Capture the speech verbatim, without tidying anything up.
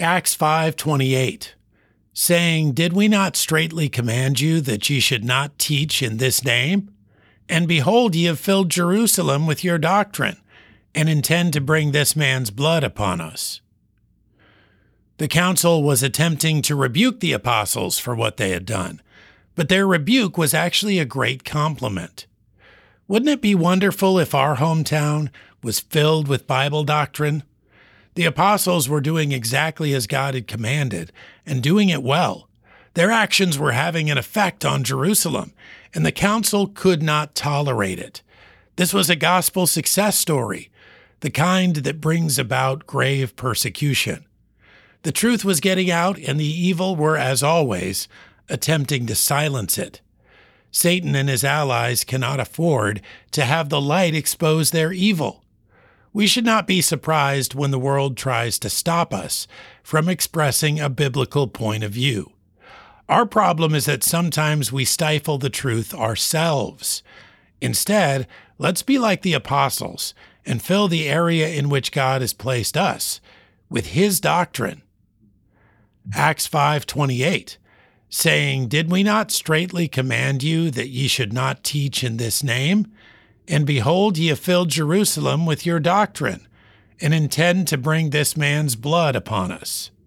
Acts five twenty-eight, saying, Did we not straitly command you that ye should not teach in this name? And behold, ye have filled Jerusalem with your doctrine, and intend to bring this man's blood upon us. The council was attempting to rebuke the apostles for what they had done, but their rebuke was actually a great compliment. Wouldn't it be wonderful if our hometown was filled with Bible doctrine? The apostles were doing exactly as God had commanded, and doing it well. Their actions were having an effect on Jerusalem, and the council could not tolerate it. This was a gospel success story, the kind that brings about grave persecution. The truth was getting out, and the evil were, as always, attempting to silence it. Satan and his allies cannot afford to have the light expose their evil. We should not be surprised when the world tries to stop us from expressing a biblical point of view. Our problem is that sometimes we stifle the truth ourselves. Instead, let's be like the apostles and fill the area in which God has placed us with his doctrine. Acts five twenty-eight, saying, Did we not straitly command you that ye should not teach in this name? And behold, ye have filled Jerusalem with your doctrine, and intend to bring this man's blood upon us.